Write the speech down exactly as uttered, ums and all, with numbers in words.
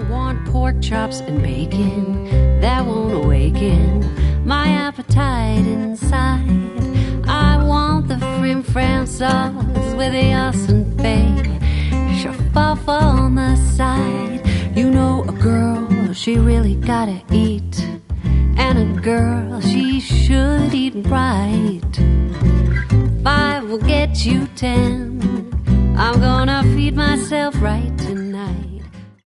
want pork chops and bacon. That won't awaken my appetite inside. I want the frim fram sauce with the and bay, shafafa on the side. You know a girl, she really gotta eat, and a girl, she should eat right. Five will get you ten. I'm gonna feed myself right tonight.